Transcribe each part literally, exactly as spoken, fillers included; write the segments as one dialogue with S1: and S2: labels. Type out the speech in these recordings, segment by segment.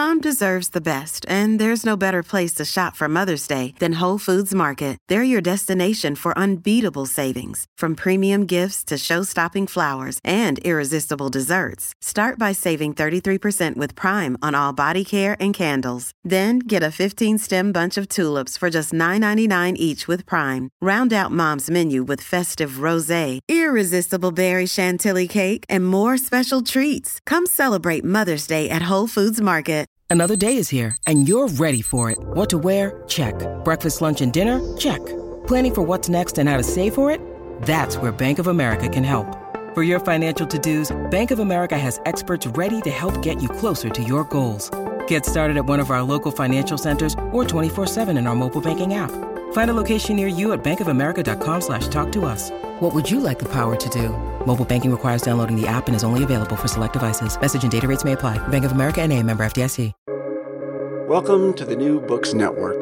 S1: Mom deserves the best, and there's no better place to shop for Mother's Day than Whole Foods Market. They're your destination for unbeatable savings, from premium gifts to show-stopping flowers and irresistible desserts. Start by saving thirty-three percent with Prime on all body care and candles. Then get a fifteen-stem bunch of tulips for just nine ninety-nine each with Prime. Round out Mom's menu with festive rosé, irresistible berry chantilly cake, and more special treats. Come celebrate Mother's Day at Whole Foods Market.
S2: Another day is here, and you're ready for it. What to wear? Check. Breakfast, lunch, and dinner? Check. Planning for what's next and how to save for it? That's where Bank of America can help. For your financial to-dos, Bank of America has experts ready to help get you closer to your goals. Get started at one of our local financial centers or twenty-four seven in our mobile banking app. Find a location near you at bankofamerica.com slash talk to us. What would you like the power to do? Mobile banking requires downloading the app and is only available for select devices. Message and data rates may apply. Bank of America N A, member F D I C.
S3: Welcome to the New Books Network.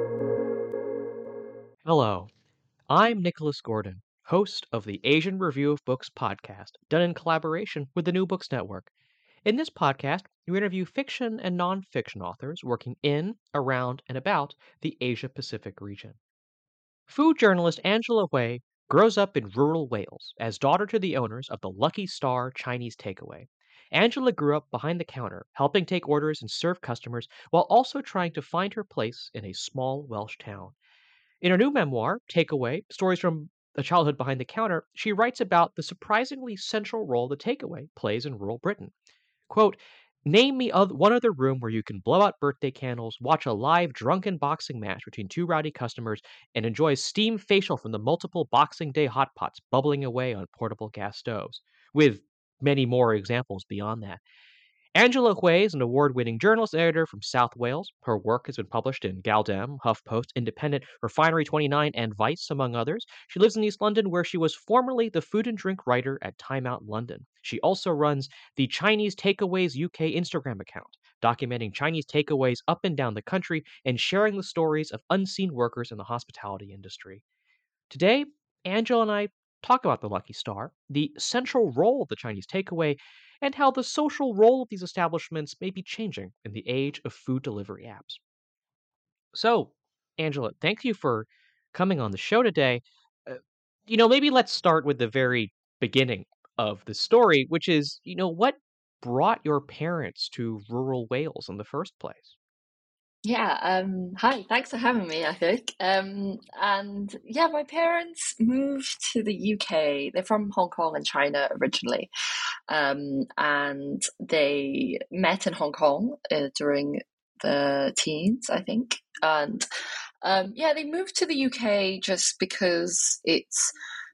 S4: Hello, I'm Nicholas Gordon, host of the Asian Review of Books podcast, done in collaboration with the New Books Network. In this podcast, we interview fiction and nonfiction authors working in, around, and about the Asia-Pacific region. Food journalist Angela Hui grows up in rural Wales as daughter to the owners of the Lucky Star Chinese Takeaway. Angela grew up behind the counter, helping take orders and serve customers while also trying to find her place in a small Welsh town. In her new memoir, Takeaway, Stories from a Childhood Behind the Counter, she writes about the surprisingly central role the takeaway plays in rural Britain. Quote, name me oth- one other room where you can blow out birthday candles, watch a live drunken boxing match between two rowdy customers, and enjoy a steam facial from the multiple Boxing Day hot pots bubbling away on portable gas stoves, with many more examples beyond that. Angela Hui is an award-winning journalist and editor from South Wales. Her work has been published in Galdem, HuffPost, Independent, Refinery twenty-nine, and Vice, among others. She lives in East London, where she was formerly the food and drink writer at Time Out London. She also runs the Chinese Takeaways U K Instagram account, documenting Chinese takeaways up and down the country and sharing the stories of unseen workers in the hospitality industry. Today, Angela and I talk about the Lucky Star, the central role of the Chinese takeaway, and how the social role of these establishments may be changing in the age of food delivery apps. So, Angela, thank you for coming on the show today. Uh, you know, maybe let's start with the very beginning of the story, which is, you know, what brought your parents to rural Wales in the first place?
S5: Yeah, um, hi, thanks for having me, I think. Um, and yeah, my parents moved to the U K. They're from Hong Kong and China originally. Um, and they met in Hong Kong uh, during the teens, I think. And um, yeah, they moved to the U K just because it's,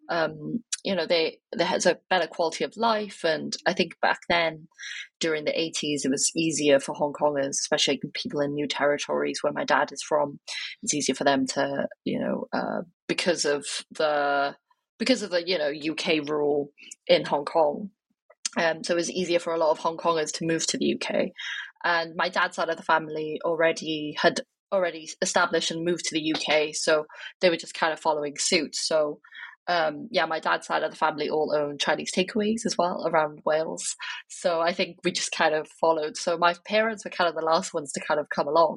S5: um, you know, they there has a better quality of life. And I think back then, during the eighties, it was easier for Hong Kongers, especially people in new territories where my dad is from. It's easier for them to, you know, uh, because of the because of the you know U K rule in Hong Kong. Um, so it was easier for a lot of Hong Kongers to move to the U K. And my dad's side of the family already had already established and moved to the U K, so they were just kind of following suit. So um, yeah, my dad's side of the family all own Chinese takeaways as well around Wales. So I think we just kind of followed. So my parents were kind of the last ones to kind of come along.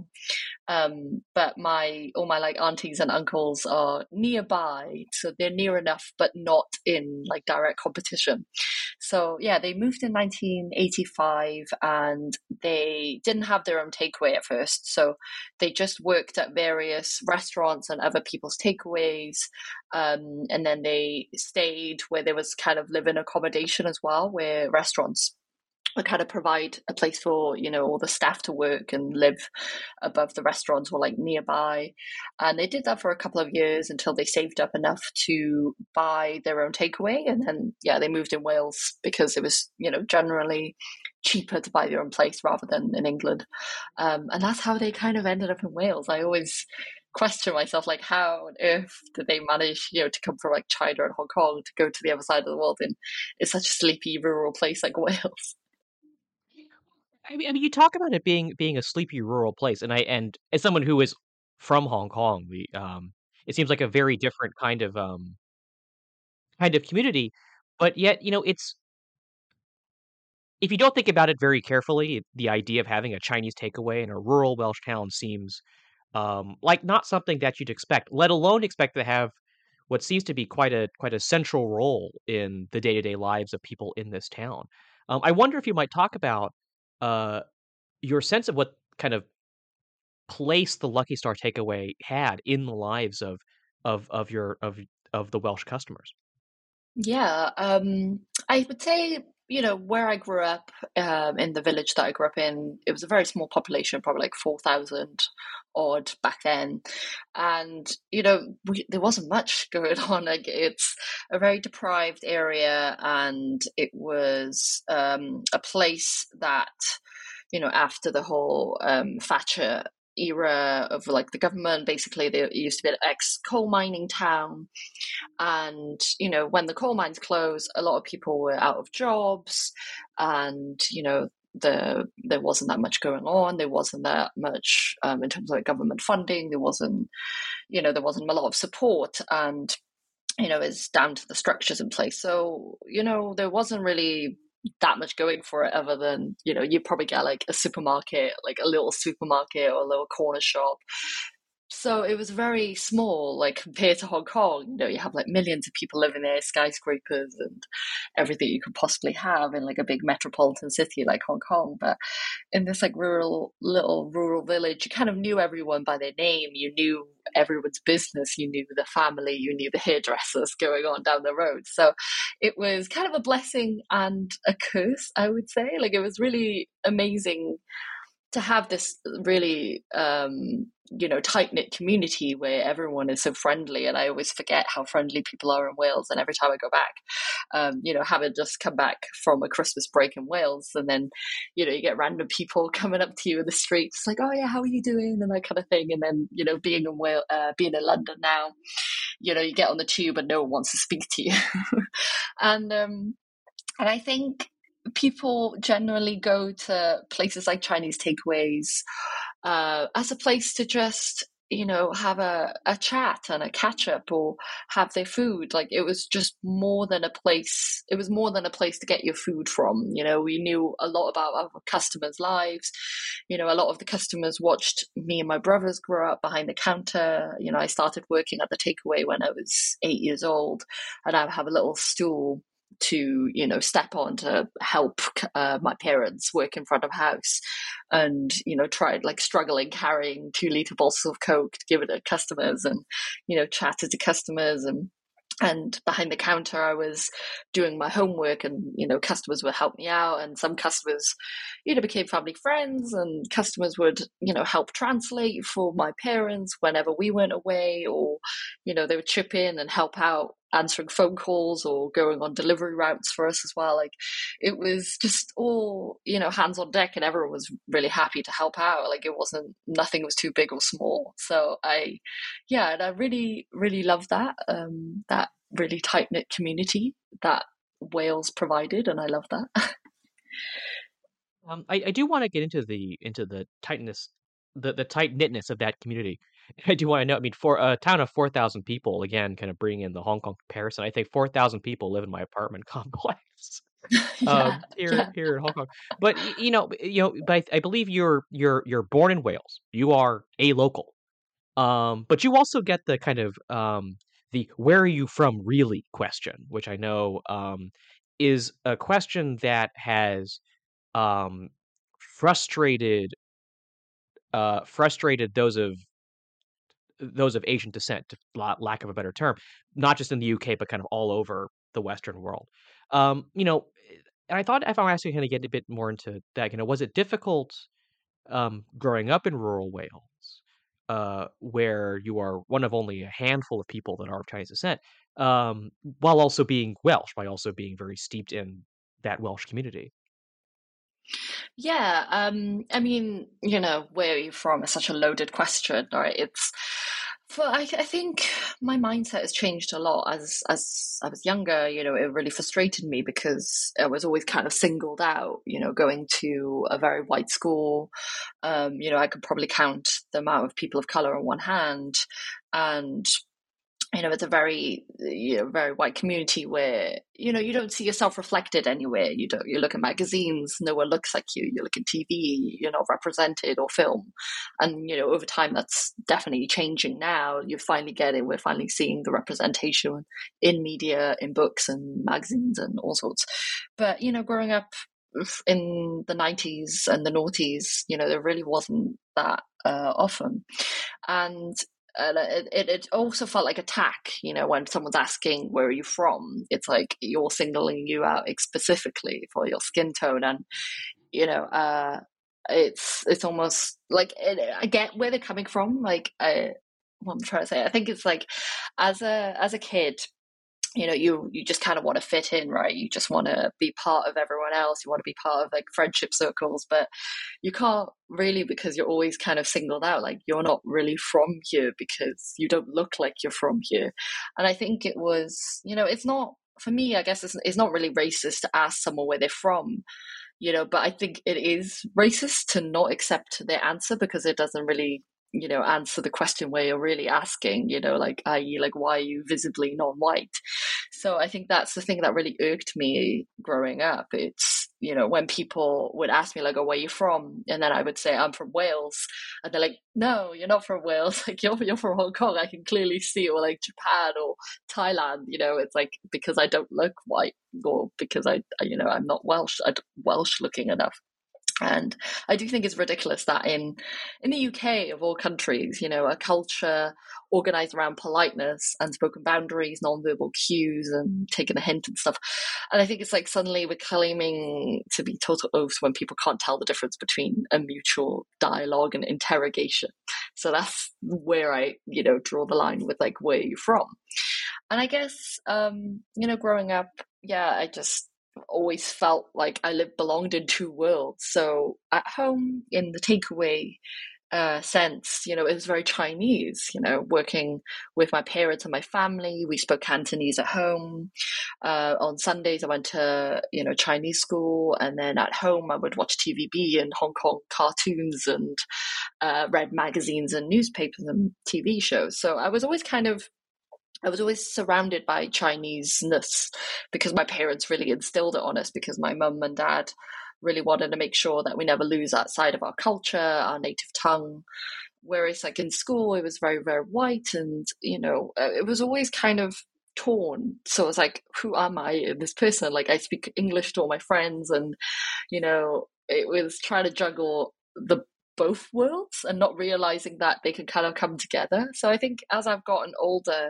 S5: Um, but my all my like aunties and uncles are nearby, so they're near enough, but not in like direct competition. So yeah, they moved in nineteen eighty-five, and they didn't have their own takeaway at first. So they just worked at various restaurants and other people's takeaways, um, and then they stayed where there was kind of live-in accommodation as well, where restaurants would kind of provide a place for, you know, all the staff to work and live above the restaurants or like nearby. And they did that for a couple of years until they saved up enough to buy their own takeaway. And then, yeah, they moved in Wales because it was, you know, generally cheaper to buy their own place rather than in England. Um, and that's how they kind of ended up in Wales. I always question myself, like, how on earth did they manage, you know, to come from like China and Hong Kong to go to the other side of the world in, in such a sleepy rural place like Wales?
S4: I mean, I mean, you talk about it being being a sleepy rural place, and I and as someone who is from Hong Kong, we um, it seems like a very different kind of um kind of community, but yet you know it's if you don't think about it very carefully, the idea of having a Chinese takeaway in a rural Welsh town seems um, like not something that you'd expect, let alone expect to have what seems to be quite a quite a central role in the day to day lives of people in this town. Um, I wonder if you might talk about uh, your sense of what kind of place the Lucky Star takeaway had in the lives of of of your of of the Welsh customers.
S5: Yeah, um, I would say, you know, where I grew up, um, in the village that I grew up in, it was a very small population, probably like four thousand odd back then. And, you know, we, there wasn't much going on. Like, it's a very deprived area, and it was um, a place that, you know, after the whole um, Thatcher era of like the government, basically, there used to be an ex coal mining town. And, you know, when the coal mines closed, a lot of people were out of jobs, and, you know, the there wasn't that much going on. There wasn't that much um, in terms of like government funding. There wasn't, you know, there wasn't a lot of support, and, you know, it's down to the structures in place. So, you know, there wasn't really that much going for it other than, you know, you probably get like a supermarket, like a little supermarket or a little corner shop. So it was very small, like compared to Hong Kong. You know, you have like millions of people living there, skyscrapers and everything you could possibly have in like a big metropolitan city like Hong Kong. But in this like rural, little rural village, you kind of knew everyone by their name. You knew everyone's business. You knew the family. You knew the hairdressers going on down the road. So it was kind of a blessing and a curse, I would say. Like, it was really amazing to have this really um you know tight-knit community where everyone is so friendly. And I always forget how friendly people are in Wales, and every time I go back, um you know having just come back from a Christmas break in Wales, and then you know you get random people coming up to you in the streets like, oh yeah, how are you doing, and that kind of thing. And then, you know being in Wales, uh, being in London now, you know you get on the tube and no one wants to speak to you. and um and I think people generally go to places like Chinese takeaways uh, as a place to just, you know, have a, a chat and a catch up, or have their food. Like, it was just more than a place. It was more than a place to get your food from. You know, we knew a lot about our customers' lives. You know, a lot of the customers watched me and my brothers grow up behind the counter. You know, I started working at the takeaway when I was eight years old, and I would have a little stool to, you know step on to help uh, my parents work in front of house, and, you know tried like struggling carrying two liter bottles of Coke to give it to customers, and, you know chatted to customers. and and behind the counter I was doing my homework, and, you know customers would help me out, and some customers, you know became family friends, and customers would, you know help translate for my parents whenever we went away, or, you know they would chip in and help out answering phone calls or going on delivery routes for us as well. Like, it was just all, you know hands on deck, and everyone was really happy to help out. Like, it wasn't, nothing was too big or small. So I yeah and I really really love that um that really tight-knit community that Wales provided, and I love that.
S4: Um, I, I do want to get into the into the tightness, the the tight knitness of that community. I do want to know. I mean, for a town of four thousand people, again, kind of bringing in the Hong Kong comparison, I think four thousand people live in my apartment complex.
S5: yeah
S4: um, here
S5: yeah
S4: here in Hong Kong. But y- you know, you know, but I, I believe you're you're you're born in Wales. You are a local. Um, but you also get the kind of um the "where are you from really" question, which I know um is a question that has um frustrated uh frustrated those of those of Asian descent, to la- lack of a better term, not just in the U K, but kind of all over the Western world. Um, you know, and I thought if I'm asking kind of get a bit more into that, you know, was it difficult um, growing up in rural Wales, uh, where you are one of only a handful of people that are of Chinese descent, um, while also being Welsh, by also being very steeped in that Welsh community?
S5: Yeah, um, I mean, you know, where are you from is such a loaded question, right? It's, for I, I think my mindset has changed a lot as as I was younger. You know, it really frustrated me because I was always kind of singled out. You know, going to a very white school, um, you know, I could probably count the amount of people of color on one hand, and you know, it's a very, you know, very white community where, you know, you don't see yourself reflected anywhere. You don't, you look at magazines, no one looks like you. You look at T V, you're not represented, or film. And, you know, over time, that's definitely changing now. You finally get it. We're finally seeing the representation in media, in books and magazines and all sorts. But, you know, growing up in the nineties and the noughties, you know, there really wasn't that uh, often. And And it, it also felt like attack, you know, when someone's asking, where are you from? It's like you're singling you out specifically for your skin tone. And, you know, uh, it's it's almost like, it, I get where they're coming from. Like, I, what I'm trying to say, I think it's like, as a as a kid, you know, you you just kind of want to fit in, right? You just want to be part of everyone else. You want to be part of like friendship circles, but you can't really, because you're always kind of singled out. Like, you're not really from here because you don't look like you're from here. And I think it was, you know, it's not, for me, I guess it's, it's not really racist to ask someone where they're from, you know, but I think it is racist to not accept their answer because it doesn't really, you know, answer the question where you're really asking, you know, like, that is, like, why are you visibly non-white? So I think that's the thing that really irked me growing up. It's, you know, when people would ask me, like, oh, where are you from? And then I would say, I'm from Wales. And they're like, no, you're not from Wales. Like, you're, you're from Hong Kong. I can clearly see, or like Japan or Thailand. You know, it's like, because I don't look white, or because I, you know, I'm not Welsh, I'm Welsh looking enough. And I do think it's ridiculous that in in the U K, of all countries, you know, a culture organized around politeness, unspoken boundaries, nonverbal cues, and taking a hint and stuff. And I think it's like suddenly we're claiming to be total oafs when people can't tell the difference between a mutual dialogue and interrogation. So that's where I, you know, draw the line with like, where are you from? And I guess, um, you know, growing up, yeah, I just always felt like I lived belonged in two worlds. So at home, in the takeaway uh, sense, you know, it was very Chinese. You know, working with my parents and my family, we spoke Cantonese at home. Uh, on Sundays, I went to, you know, Chinese school, and then at home, I would watch T V B and Hong Kong cartoons and uh, read magazines and newspapers and T V shows. So I was always kind of I was always surrounded by Chinese-ness because my parents really instilled it on us, because my mum and dad really wanted to make sure that we never lose that side of our culture, our native tongue. Whereas like in school, it was very, very white, and, you know, it was always kind of torn. So it was like, who am I, this person? Like, I speak English to all my friends, and, you know, it was trying to juggle the both worlds and not realizing that they can kind of come together. So I think as I've gotten older,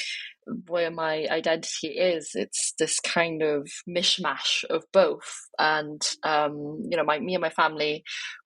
S5: where my identity is, it's this kind of mishmash of both. And um you know, my me and my family,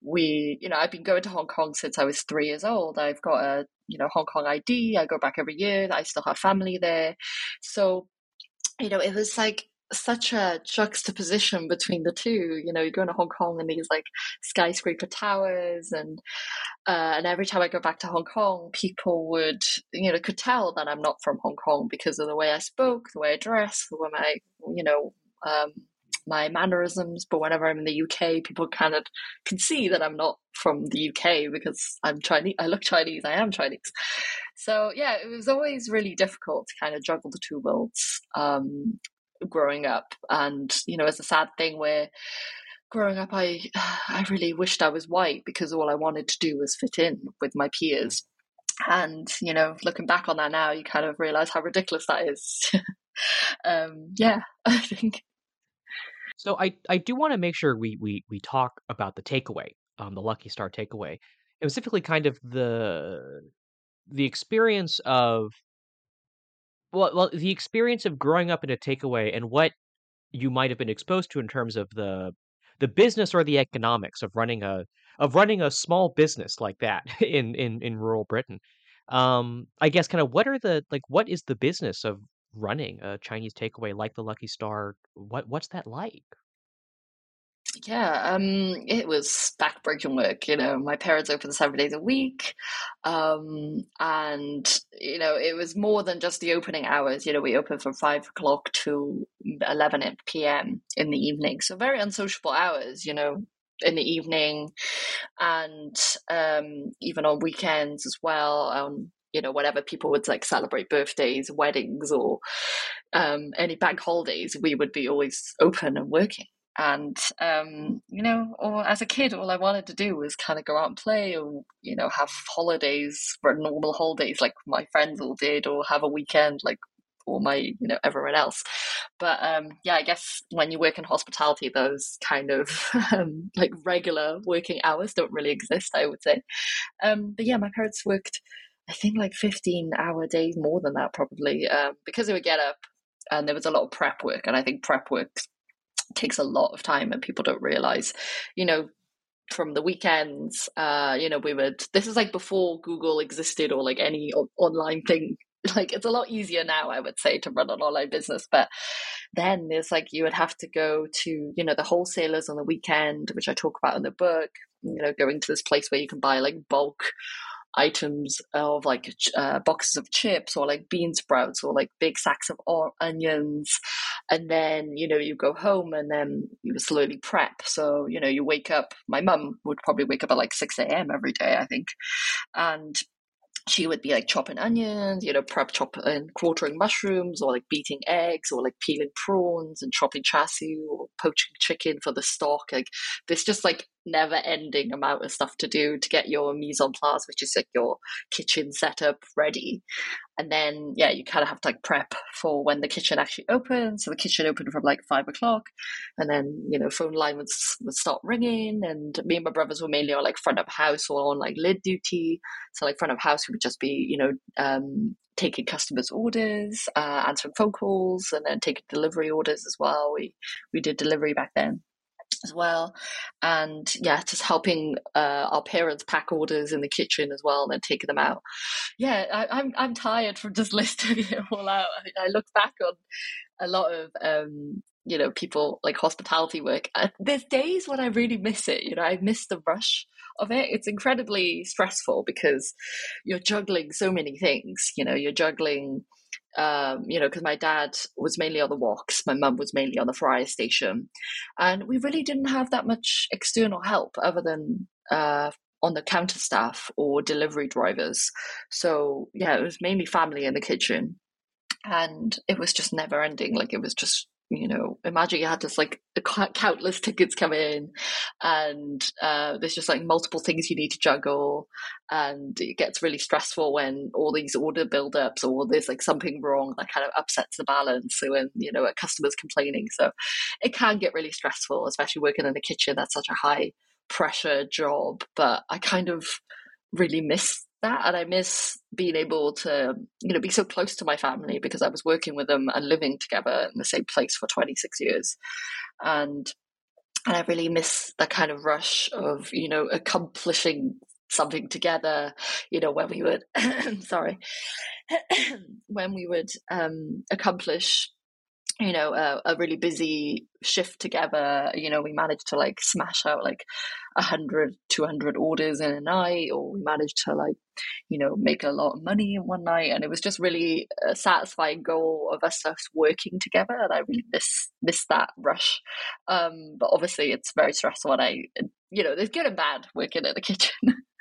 S5: we, you know, I've been going to Hong Kong since I was three years old. I've got a, you know, Hong Kong I D. I go back every year. I still have family there. So, you know, it was like such a juxtaposition between the two. You know, you go to Hong Kong and these like skyscraper towers, and uh, and every time I go back to Hong Kong, people would, you know, could tell that I'm not from Hong Kong because of the way I spoke, the way I dress, the way my, you know, um, my mannerisms. But whenever I'm in the U K, people kind of can see that I'm not from the U K because I'm Chinese. I look Chinese. I am Chinese. So yeah, it was always really difficult to kind of juggle the two worlds um, growing up. And, you know, it's a sad thing where growing up, I I really wished I was white because all I wanted to do was fit in with my peers. And, you know, looking back on that now, you kind of realize how ridiculous that is. um, yeah, I think.
S4: So I, I do want to make sure we, we, we talk about the takeaway, um, the Lucky Star takeaway, and specifically kind of the the experience of well, well the experience of growing up in a takeaway and what you might have been exposed to in terms of the the business or the economics of running a of running a small business like that in in in rural Britain. Um, I guess kind of what are the like what is the business of running a Chinese takeaway like the Lucky Star? What what's that like?
S5: Yeah, um, it was backbreaking work. You know, my parents opened seven days a week, um, and you know, it was more than just the opening hours. You know, we opened from five o'clock to eleven p m in the evening, so very unsociable hours. You know, in the evening, and um, even on weekends as well. On you know, whenever people would like celebrate birthdays, weddings, or um, any bank holidays, we would be always open and working. And, um, you know, or as a kid, all I wanted to do was kind of go out and play, or, you know, have holidays for normal holidays like my friends all did, or have a weekend like all my, you know, everyone else. But um, yeah, I guess when you work in hospitality, those kind of um, like regular working hours don't really exist, I would say. Um, but yeah, my parents worked, I think, like fifteen hour days, more than that probably, um, because they would get up and there was a lot of prep work. And I think prep work takes a lot of time and people don't realize, you know, from the weekends, uh, you know, we would, this is like before Google existed or like any o- online thing. Like it's a lot easier now, I would say, to run an online business. But then there's like, you would have to go to, you know, the wholesalers on the weekend, which I talk about in the book, you know, going to this place where you can buy like bulk items of like uh, boxes of chips or like bean sprouts or like big sacks of or- onions. And then, you know, you go home and then you slowly prep. So, you know, you wake up, my mum would probably wake up at like six a.m. every day, I think. And she would be like chopping onions, you know, prep chop and quartering mushrooms, or like beating eggs, or like peeling prawns and chopping chassis, or poaching chicken for the stock. Like there's just like never ending amount of stuff to do to get your mise en place, which is like your kitchen setup, ready. And then, yeah, you kind of have to like prep for when the kitchen actually opens. So the kitchen opened from like five o'clock, and then, you know, phone line would, would start ringing. And me and my brothers were mainly on like front of house or on like lid duty. So like front of house would just be, you know, um, taking customers' orders, uh, answering phone calls, and then taking delivery orders as well. We we did delivery back then as well. And yeah, just helping uh, our parents pack orders in the kitchen as well, and then taking them out. Yeah, I, I'm I'm tired from just listing it all out. I, I look back on a lot of um, you know, people like hospitality work. Uh, there's days when I really miss it. You know, I miss the rush of it. It's incredibly stressful because you're juggling so many things. You know, you're juggling. Um, you know, because my dad was mainly on the walks, my mum was mainly on the fryer station, and we really didn't have that much external help other than uh, on the counter staff or delivery drivers. So yeah, it was mainly family in the kitchen, and it was just never ending. Like it was just, you know, imagine you had just like countless tickets come in, and uh, there's just like multiple things you need to juggle, and it gets really stressful when all these order build-ups, or there's like something wrong that kind of upsets the balance. So when, you know, a customer's complaining, so it can get really stressful, especially working in the kitchen. That's such a high pressure job, but I kind of really miss that, and I miss being able to, you know, be so close to my family because I was working with them and living together in the same place for twenty-six years, and and I really miss that kind of rush of, you know, accomplishing something together. You know, when we would sorry when we would um accomplish, you know, a, a really busy shift together. You know, we managed to like smash out like a hundred, two hundred orders in a night, or we managed to like, you know, make a lot of money in one night. And it was just really a satisfying goal of us just working together. And I really miss, miss that rush. Um, but obviously it's very stressful, and I, you know, there's good and bad working in the kitchen.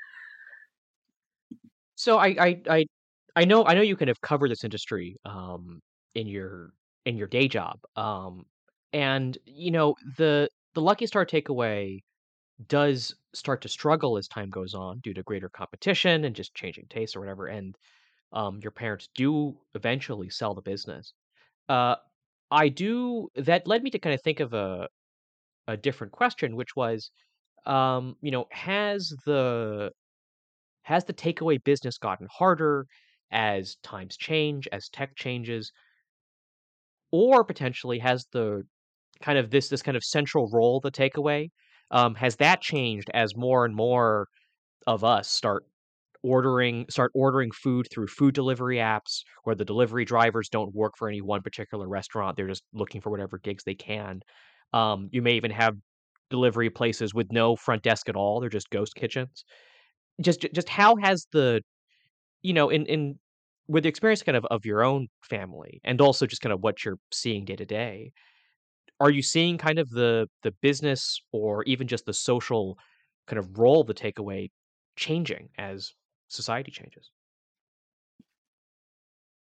S4: So I I I I know I know you kind of cover this industry um in your in your day job. Um and you know, the the Lucky Star takeaway does start to struggle as time goes on due to greater competition and just changing tastes or whatever, and um your parents do eventually sell the business. Uh I do that led me to kind of think of a a different question, which was um you know, has the has the takeaway business gotten harder as times change, as tech changes, or potentially has the kind of this this kind of central role, the takeaway, um, has that changed as more and more of us start ordering start ordering food through food delivery apps, where the delivery drivers don't work for any one particular restaurant, they're just looking for whatever gigs they can. Um, you may even have delivery places with no front desk at all, they're just ghost kitchens. Just just how has the you know, in in with the experience kind of of your own family and also just kind of what you're seeing day to day, are you seeing kind of the the business or even just the social kind of role of the takeaway changing as society changes?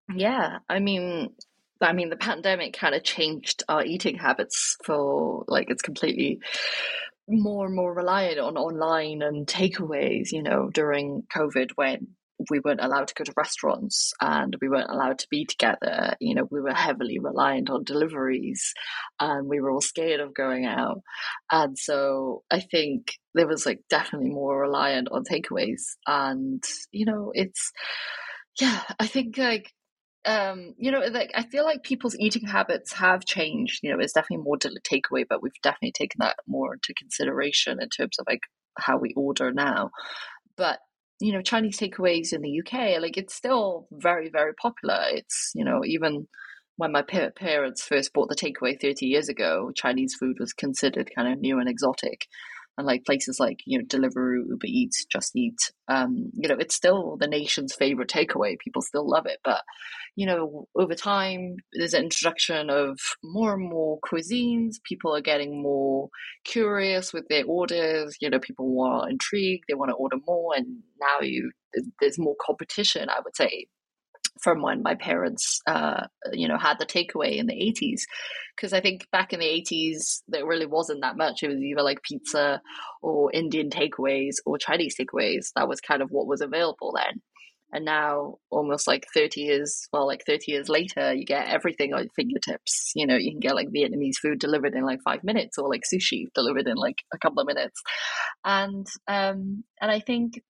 S5: Yeah, I mean, I mean, the pandemic kind of changed our eating habits for like it's completely more and more reliant on online and takeaways, you know, during COVID when we weren't allowed to go to restaurants and we weren't allowed to be together. You know, we were heavily reliant on deliveries and we were all scared of going out. And so I think there was like definitely more reliant on takeaways. And, you know, it's, yeah, I think like um you know like I feel like people's eating habits have changed. You know, it's definitely more to takeaway, but we've definitely taken that more into consideration in terms of like how we order now. But you know, Chinese takeaways in the U K, like it's still very, very popular. It's, you know, even when my pa- parents first bought the takeaway thirty years ago, Chinese food was considered kind of new and exotic. And like places like, you know, Deliveroo, Uber Eats, Just Eat, um, you know, it's still the nation's favorite takeaway. People still love it. But, you know, over time, there's an introduction of more and more cuisines. People are getting more curious with their orders. You know, people are intrigued. They want to order more. And now you, there's more competition, I would say, from when my parents, uh, you know, had the takeaway in the eighties. Because I think back in the eighties, there really wasn't that much. It was either like pizza or Indian takeaways or Chinese takeaways. That was kind of what was available then. And now, almost like thirty years, well, like thirty years later, you get everything on your fingertips. You know, you can get like Vietnamese food delivered in like five minutes or like sushi delivered in like a couple of minutes. And, um, and I think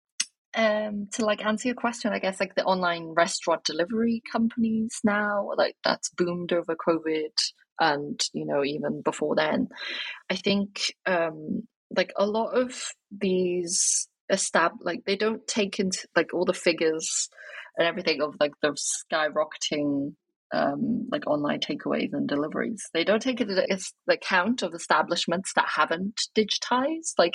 S5: um to like answer your question, I guess like the online restaurant delivery companies now, like that's boomed over COVID and, you know, even before then. I think um like a lot of these estab like they don't take into like all the figures and everything of like the skyrocketing um like online takeaways and deliveries. They don't take into account of establishments that haven't digitized. Like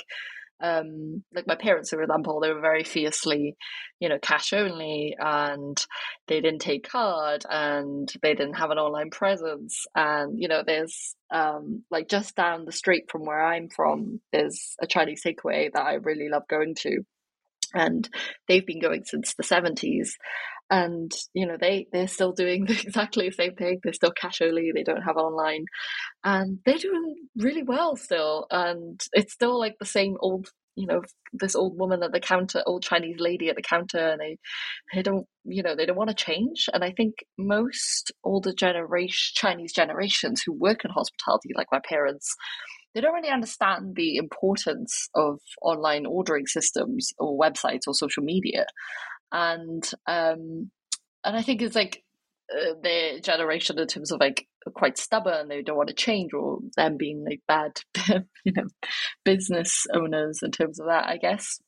S5: um like my parents, for example, they were very fiercely, you know, cash only, and they didn't take card, and they didn't have an online presence. And you know, there's um like just down the street from where I'm from, there's a Chinese takeaway that I really love going to, and they've been going since the seventies. And you know, they they're still doing exactly the same thing. They're still cash only, they don't have online, and they're doing really well still. And it's still like the same old, you know, this old woman at the counter, old Chinese lady at the counter, and they they don't, you know, they don't want to change. And I think most older generation Chinese generations who work in hospitality, like my parents, they don't really understand the importance of online ordering systems or websites or social media. And um and I think it's like uh, their generation in terms of like quite stubborn, they don't want to change, or them being like bad you know, business owners in terms of that. I guess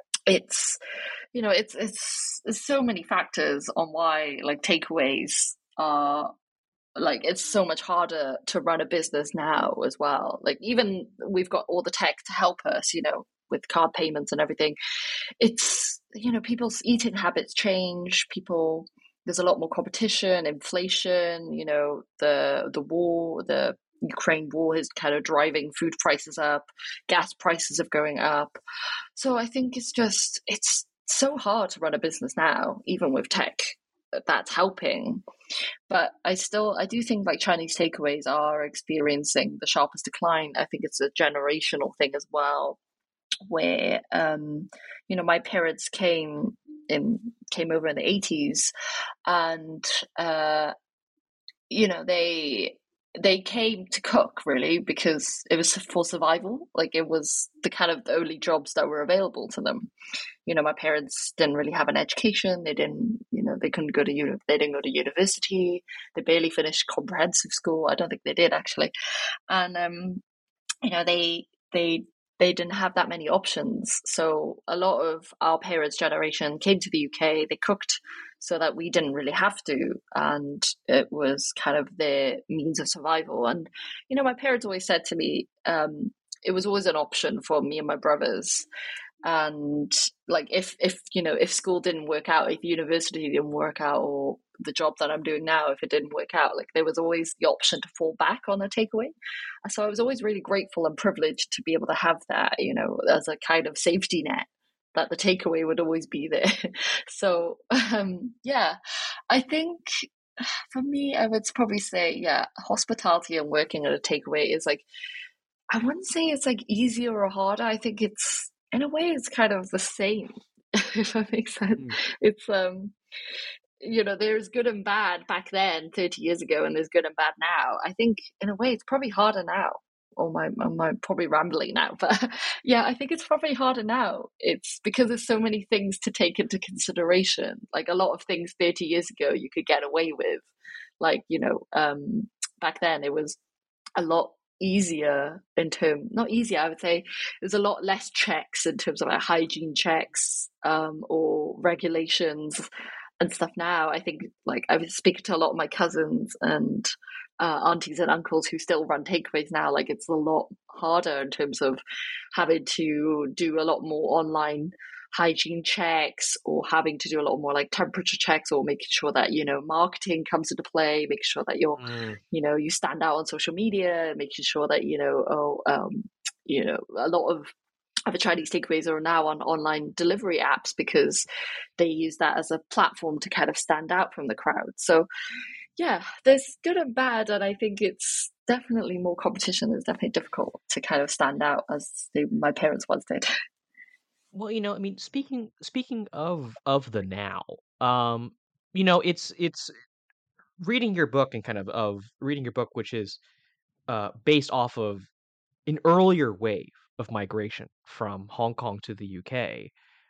S5: it's, you know, it's it's there's so many factors on why like takeaways are like, it's so much harder to run a business now as well. Like even we've got all the tech to help us, you know, with card payments and everything. It's, you know, people's eating habits change. People, there's a lot more competition, inflation, you know, the the war, the Ukraine war is kind of driving food prices up, gas prices are going up. So I think it's just, it's so hard to run a business now, even with tech that's helping. But I still, I do think like Chinese takeaways are experiencing the sharpest decline. I think it's a generational thing as well, where um, you know, my parents came in came over in the eighties, and uh, you know, they they came to cook really because it was for survival. Like it was the kind of the only jobs that were available to them. You know, my parents didn't really have an education. They didn't, you know, they couldn't go to uni- they didn't go to university. They barely finished comprehensive school. I don't think they did actually. And um, you know, they they they didn't have that many options. So a lot of our parents' generation came to the U K. They cooked so that we didn't really have to, and it was kind of their means of survival. And you know, my parents always said to me, um, it was always an option for me and my brothers. And like if if you know, if school didn't work out, if university didn't work out, or the job that I'm doing now, if it didn't work out, like there was always the option to fall back on a takeaway. So I was always really grateful and privileged to be able to have that, you know, as a kind of safety net that the takeaway would always be there. So um, yeah, I think for me, I would probably say, yeah, hospitality and working at a takeaway is like, I wouldn't say it's like easier or harder. I think it's, in a way, it's kind of the same, if that makes sense. Mm. It's, um, you know, there's good and bad back then, thirty years ago, and there's good and bad now. I think in a way it's probably harder now. Or my, I'm probably rambling now, but yeah, I think it's probably harder now. It's because there's so many things to take into consideration. Like a lot of things thirty years ago you could get away with. Like, you know, um, back then it was a lot easier in term, not easier, I would say there's a lot less checks in terms of like hygiene checks um, or regulations and stuff now. I think like I was speaking to a lot of my cousins and uh, aunties and uncles who still run takeaways now. Like it's a lot harder in terms of having to do a lot more online hygiene checks or having to do a lot more like temperature checks or making sure that, you know, marketing comes into play, making sure that you're, mm. you know, you stand out on social media, making sure that, you know, oh, um, you know, a lot of other Chinese takeaways are now on online delivery apps because they use that as a platform to kind of stand out from the crowd. So yeah, there's good and bad, and I think it's definitely more competition. It's definitely difficult to kind of stand out as they, my parents once did.
S4: Well, you know, I mean, speaking speaking of of the now, um, you know, it's it's reading your book and kind of of reading your book, which is uh, based off of an earlier wave of migration from Hong Kong to the U K.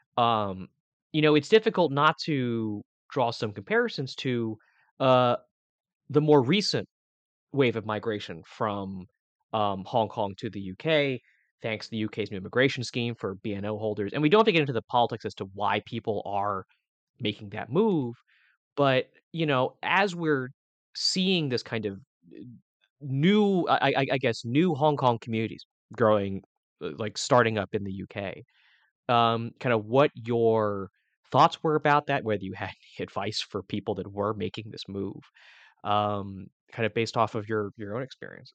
S4: Um, you know, it's difficult not to draw some comparisons to uh, the more recent wave of migration from um, Hong Kong to the U K, thanks to the U K's new immigration scheme for B N O holders. And we don't have to get into the politics as to why people are making that move. But, you know, as we're seeing this kind of new, I, I, I guess, new Hong Kong communities growing, like starting up in the U K, um, kind of what your thoughts were about that, whether you had any advice for people that were making this move, um, kind of based off of your your own experiences.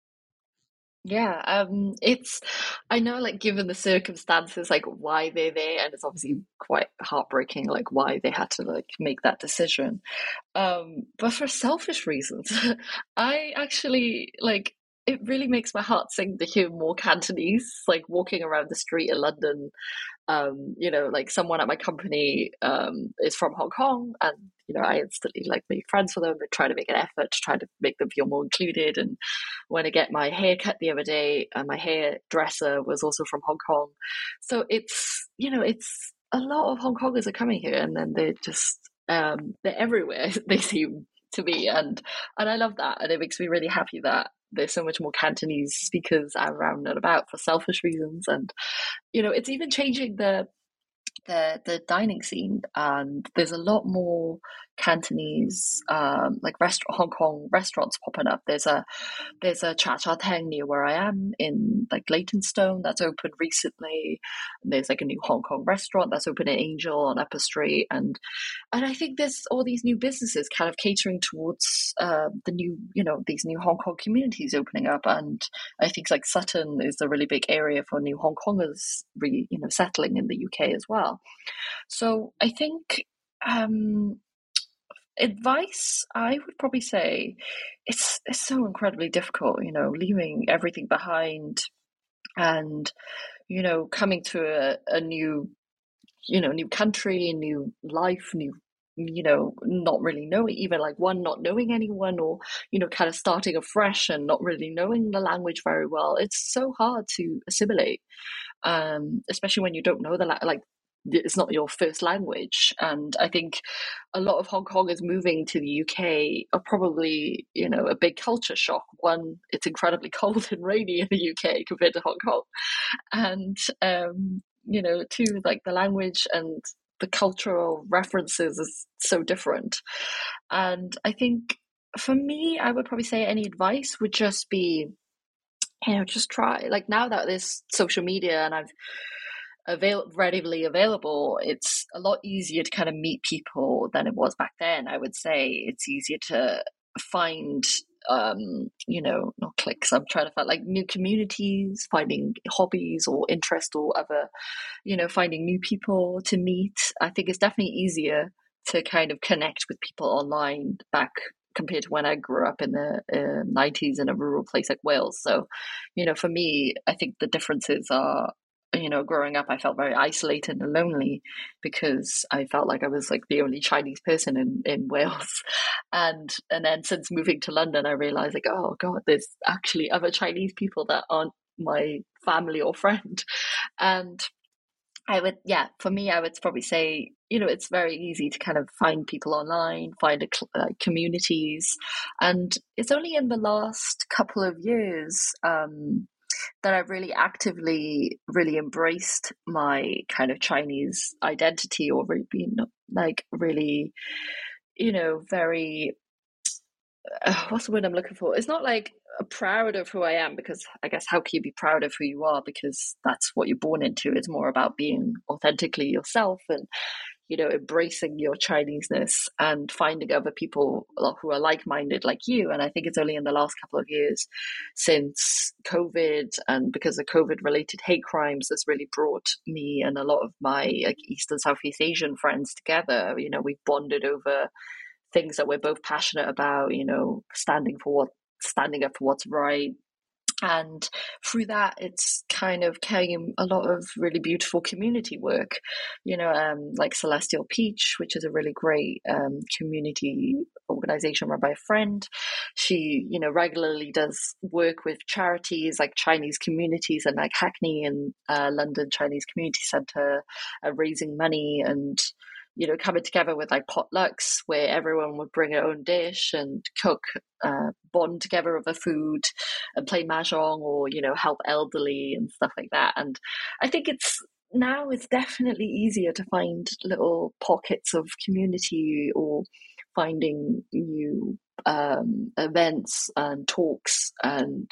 S5: Yeah, um, it's, I know, like, given the circumstances, like, why they're there, and it's obviously quite heartbreaking, like, why they had to, like, make that decision. Um, but for selfish reasons, I actually, like, it really makes my heart sing to hear more Cantonese, like, walking around the street in London. Um, you know, like, someone at my company um, is from Hong Kong, and, you know, I instantly, like, make friends with them and try to make an effort to try to make them feel more included. And when I get my hair cut the other day, and my hairdresser was also from Hong Kong. So it's, you know, it's a lot of Hong Kongers are coming here, and then they're just, um, they're everywhere, they seem to be. And, and I love that. And it makes me really happy that there's so much more Cantonese speakers around and about for selfish reasons. And, you know, it's even changing the the the dining scene, and there's a lot more Cantonese um like restaurant Hong Kong restaurants popping up. There's a there's a Cha Cha Teng near where I am in like Leytonstone that's opened recently. There's like a new Hong Kong restaurant that's opened in Angel on Upper Street, and and I think there's all these new businesses kind of catering towards uh, the new, you know, these new Hong Kong communities opening up. And I think like Sutton is a really big area for new Hong Kongers really, you know, settling in the U K as well. So I think um, advice, I would probably say it's it's so incredibly difficult, you know, leaving everything behind and, you know, coming to a, a new, you know, new country, new life, new, you know, not really knowing, even like one, not knowing anyone, or, you know, kind of starting afresh and not really knowing the language very well. It's so hard to assimilate, um, especially when you don't know the, la- like, it's not your first language. And I think a lot of Hong Kongers moving to the U K are probably, you know, a big culture shock. One, it's incredibly cold and rainy in the U K compared to Hong Kong. And, um, you know, two, like the language and the cultural references is so different. And I think for me, I would probably say any advice would just be, you know, just try, like now that there's social media and I've avail- readily available, it's a lot easier to kind of meet people than it was back then. I would say it's easier to find um, you know, not cliques. I'm trying to find like new communities, finding hobbies or interest or other, you know, finding new people to meet. I think it's definitely easier to kind of connect with people online back compared to when I grew up in the uh, nineties in a rural place like Wales. So, you know, for me, I think the differences are, you know, growing up, I felt very isolated and lonely because I felt like I was like the only Chinese person in, in Wales. And and then since moving to London, I realized like, oh God, there's actually other Chinese people that aren't my family or friend. And I would, yeah, for me, I would probably say, you know, it's very easy to kind of find people online, find a, uh, communities. And it's only in the last couple of years um, that I've really actively really embraced my kind of Chinese identity, or really been like really, you know, very, uh, what's the word I'm looking for? It's not like proud of who I am, because I guess how can you be proud of who you are, because that's what you're born into. It's more about being authentically yourself and, you know, embracing your Chineseness and finding other people who are like-minded like you. And I think it's only in the last couple of years since COVID, and because of COVID related hate crimes, that's really brought me and a lot of my like East and Southeast Asian friends together. You know, we've bonded over things that we're both passionate about, you know, standing for what standing up for what's right. And through that, it's kind of came a lot of really beautiful community work, you know, um, like Celestial Peach, which is a really great um, community organization run by a friend. She, you know, regularly does work with charities like Chinese communities, and like Hackney and uh, London Chinese Community Centre, uh, raising money and, you know, coming together with like potlucks where everyone would bring their own dish and cook, uh, bond together over food and play mahjong, or, you know, help elderly and stuff like that. And I think it's now it's definitely easier to find little pockets of community, or finding new um, events and talks and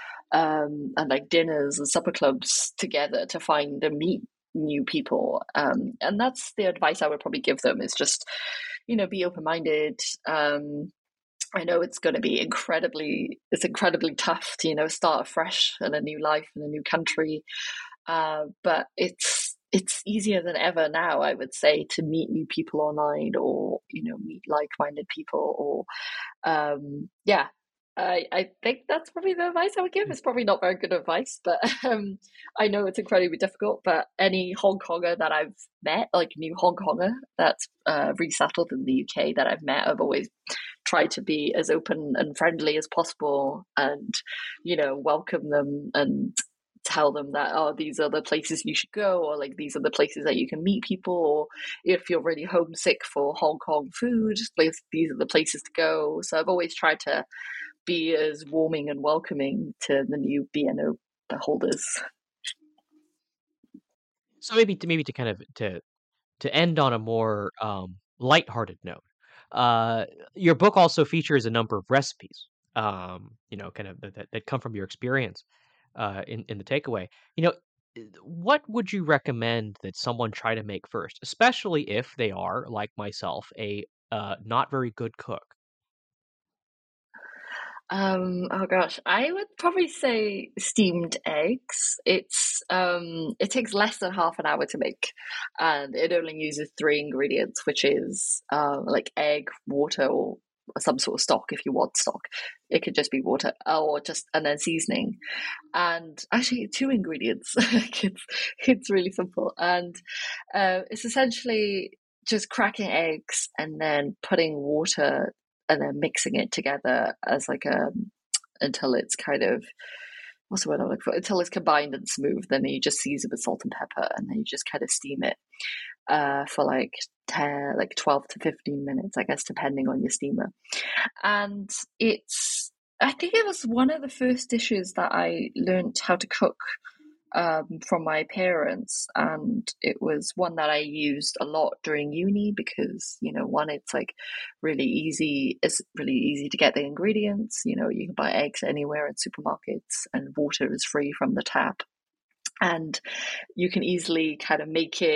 S5: um, and like dinners and supper clubs together to find and meet new people. Um, and that's the advice I would probably give them, is just, you know, be open-minded. Um, I know it's going to be incredibly, it's incredibly tough to, you know, start afresh in a new life in a new country. Uh, but it's, it's easier than ever now, I would say, to meet new people online, or, you know, meet like-minded people, or, um, yeah, I, I think that's probably the advice I would give. It's probably not very good advice, but um, I know it's incredibly difficult. But any Hong Konger that I've met, like new Hong Konger that's uh, resettled in the U K that I've met, I've always tried to be as open and friendly as possible, and, you know, welcome them and tell them that, oh, these are the places you should go, or like these are the places that you can meet people, or if you're really homesick for Hong Kong food, these are the places to go. So I've always tried to be as warming and welcoming to the new B N O holders.
S4: So maybe to maybe to kind of to to end on a more um, lighthearted note, uh, your book also features a number of recipes, um, you know, kind of that, that come from your experience uh, in in the takeaway. You know, what would you recommend that someone try to make first, especially if they are, like myself, a uh, not very good cook?
S5: Um, oh gosh, I would probably say steamed eggs. It's um, it takes less than half an hour to make, and it only uses three ingredients, which is uh, like egg, water, or some sort of stock if you want stock. It could just be water, or just and then seasoning. And actually, two ingredients. it's it's really simple, and uh, it's essentially just cracking eggs and then putting water and then mixing it together as like a until it's kind of what's the word I'm looking for? Until it's combined and smooth. Then you just season with salt and pepper, and then you just kind of steam it uh, for like ten, like twelve to fifteen minutes, I guess, depending on your steamer. And it's, I think it was one of the first dishes that I learned how to cook um, from my parents, and it was one that I used a lot during uni because, you know, one, it's like really easy, it's really easy to get the ingredients, you know, you can buy eggs anywhere in supermarkets, and water is free from the tap, and you can easily kind of make it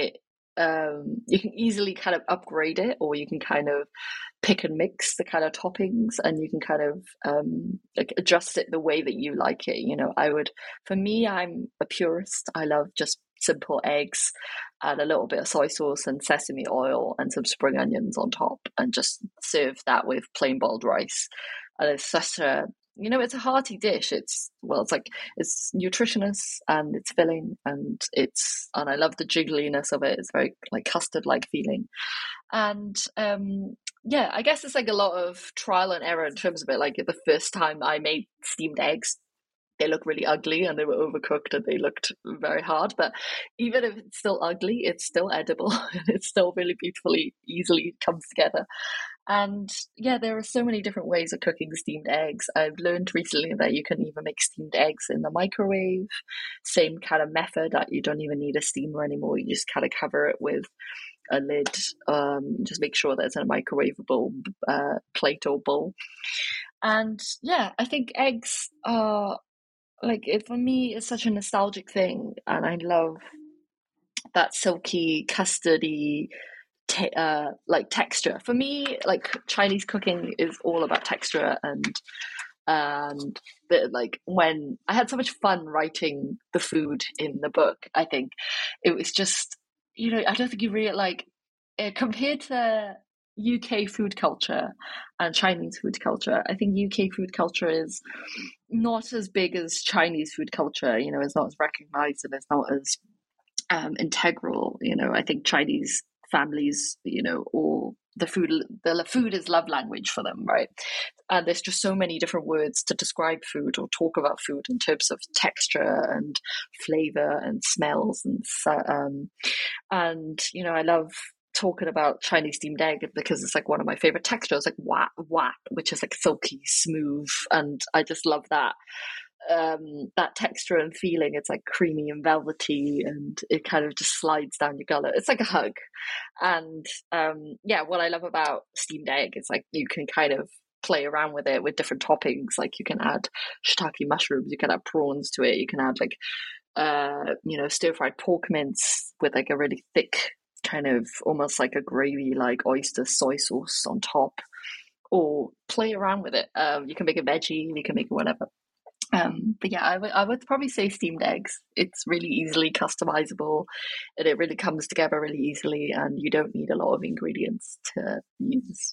S5: um, you can easily kind of upgrade it, or you can kind of pick and mix the kind of toppings, and you can kind of um, like adjust it the way that you like it. You know, I would, for me, I'm a purist. I love just simple eggs and a little bit of soy sauce and sesame oil and some spring onions on top, and just serve that with plain boiled rice. And it's such a, you know, it's a hearty dish. It's, well, it's like, it's nutritious and it's filling, and it's, and I love the jiggliness of it. It's very like custard-like feeling. And um, yeah, I guess it's like a lot of trial and error in terms of it. Like the first time I made steamed eggs, they look really ugly and they were overcooked and they looked very hard. But even if it's still ugly, it's still edible. It's still really beautifully, easily comes together. And yeah, there are so many different ways of cooking steamed eggs. I've learned recently that you can even make steamed eggs in the microwave. Same kind of method, that you don't even need a steamer anymore. You just kind of cover it with a lid. Um, just make sure that it's in a microwavable uh, plate or bowl. And yeah, I think eggs are, like, it, for me, it's such a nostalgic thing, and I love that silky, custardy, te- uh, like texture. For me, like Chinese cooking is all about texture, and and the, like when I had so much fun writing the food in the book, I think it was just, you know, I don't think you really like uh, compared to U K food culture and Chinese food culture. I think U K food culture is not as big as Chinese food culture. You know, it's not as recognized and it's not as um, integral. You know, I think Chinese families, you know, all the food, the food is love language for them, right? And there's just so many different words to describe food or talk about food in terms of texture and flavor and smells, and um, and you know, I love talking about Chinese steamed egg because it's like one of my favorite textures, like wat wat, which is like silky smooth, and I just love that um that texture and feeling. It's like creamy and velvety, and it kind of just slides down your gullet. It's like a hug. And um yeah, what I love about steamed egg is like you can kind of play around with it with different toppings. Like you can add shiitake mushrooms, you can add prawns to it, you can add like uh you know, stir-fried pork mince with like a really thick kind of almost like a gravy like oyster soy sauce on top, or play around with it. Um you can make it veggie, you can make it whatever. Um, but yeah, I would I would probably say steamed eggs. It's really easily customizable, and it really comes together really easily, and you don't need a lot of ingredients to use.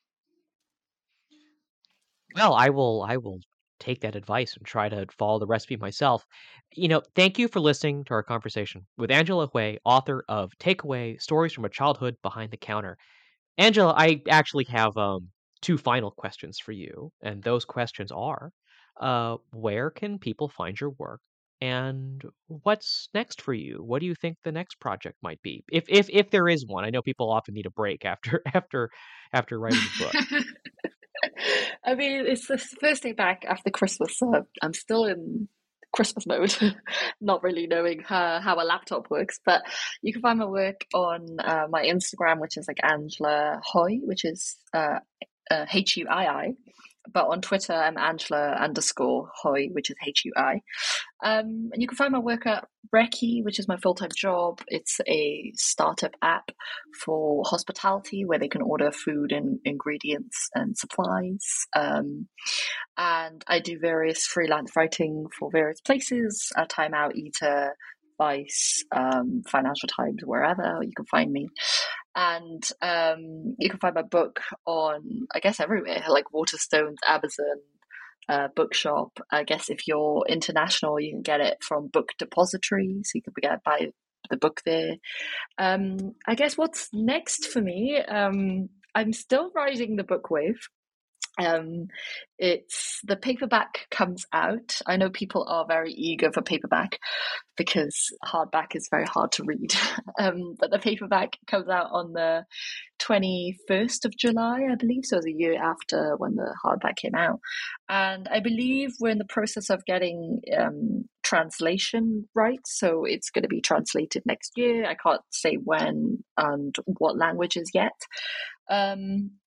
S4: Well, I will I will take that advice and try to follow the recipe myself. You know, thank you for listening to our conversation with Angela Hui, author of Takeaway: Stories from a Childhood Behind the Counter. Angela, I actually have um two final questions for you, and those questions are, uh, where can people find your work, and what's next for you? What do you think the next project might be, if if if there is one? I know people often need a break after after after writing a book.
S5: I mean, it's the first day back after Christmas, so I'm still in Christmas mode, not really knowing how, how a laptop works. But you can find my work on uh, my Instagram, which is like Angela Hui, which is uh, uh, H U I I. But on Twitter, I'm Angela underscore Hui, which is H U I. Um, and you can find my work at Brekkie, which is my full-time job. It's a startup app for hospitality where they can order food and ingredients and supplies. Um, and I do various freelance writing for various places, uh, Time Out, Eater, Vice, um, Financial Times, wherever you can find me. And um, you can find my book on, I guess, everywhere, like Waterstones, Amazon, uh, Bookshop. I guess if you're international, you can get it from Book Depository, so you can get buy the book there. Um, I guess what's next for me, um, I'm still writing the book wave. Um, it's the paperback comes out. I know people are very eager for paperback because hardback is very hard to read. Um, but the paperback comes out on the twenty-first of July, I believe. So it's a year after when the hardback came out. And I believe we're in the process of getting um, translation rights. So it's going to be translated next year. I can't say when and what languages yet. Um,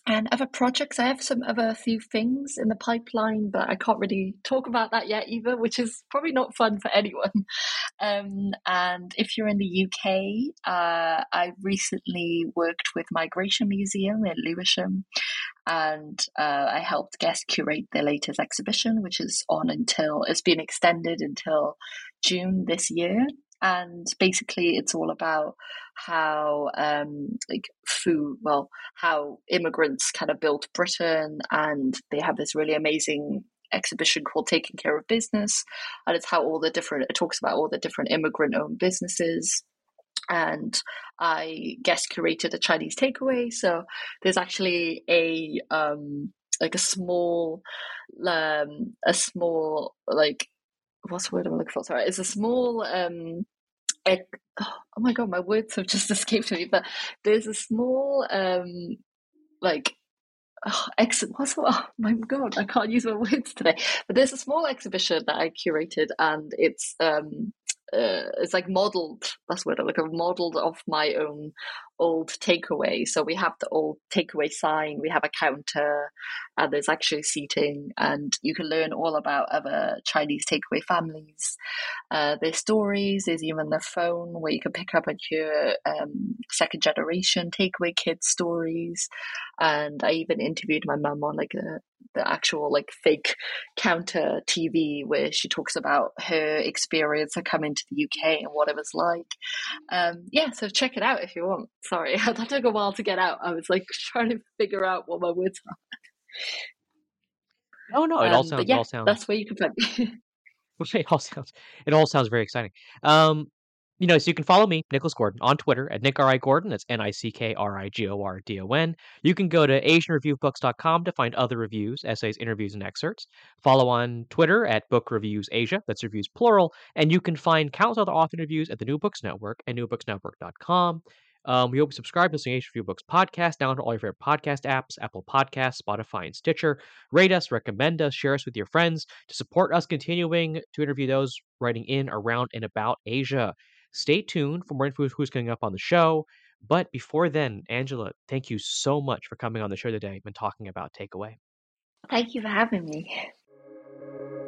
S5: And other projects, I have some other few things in the pipeline, but I can't really talk about that yet either, which is probably not fun for anyone. Um, and if you're in the U K, uh, I recently worked with Migration Museum in Lewisham, and uh, I helped guest curate their latest exhibition, which is on until, it's been extended until June this year. And basically, it's all about how um, like food, well, how immigrants kind of built Britain, and they have this really amazing exhibition called Taking Care of Business, and it's how all the different, it talks about all the different immigrant-owned businesses. And I guest curated a Chinese takeaway, so there's actually a um, like a small, um, a small like what's the word I'm looking for? Sorry, it's a small um. It, oh my god, my words have just escaped me. But there's a small, um, like, oh, ex- what's what? Oh my god, I can't use my words today. But there's a small exhibition that I curated, and it's um, uh, it's like modeled. That's what I like. I've modeled off my own old takeaway. So we have the old takeaway sign. We have a counter, and there's actually seating, and you can learn all about other Chinese takeaway families. Uh, there's stories, there's even the phone where you can pick up and hear um, second generation takeaway kids stories. And I even interviewed my mum on like a, the actual like fake counter T V where she talks about her experience of coming to the U K and what it was like. Um, yeah, so check it out if you want. Sorry, that took a while to get out. I was like trying to figure out what my words are.
S4: Oh no, it all
S5: Um,
S4: sounds
S5: but
S4: it
S5: yeah,
S4: all sounds
S5: that's where you can find me.
S4: it all sounds it all sounds very exciting. Um, you know, so you can follow me, Nicholas Gordon, on Twitter at Nick R I Gordon. That's N I C K R I G O R D O N. You can go to Asian Review of Books dot com to find other reviews, essays, interviews, and excerpts. Follow on Twitter at Book Reviews Asia. That's reviews plural. And you can find countless other author interviews at the New Books Network at new books network dot com. Um, we hope you subscribe to the Asian Review Books podcast, down to all your favorite podcast apps, Apple Podcasts, Spotify, and Stitcher. Rate us, recommend us, share us with your friends to support us continuing to interview those writing in, around, and about Asia. Stay tuned for more info who's coming up on the show. But before then, Angela, thank you so much for coming on the show today and talking about Takeaway.
S5: Thank you for having me.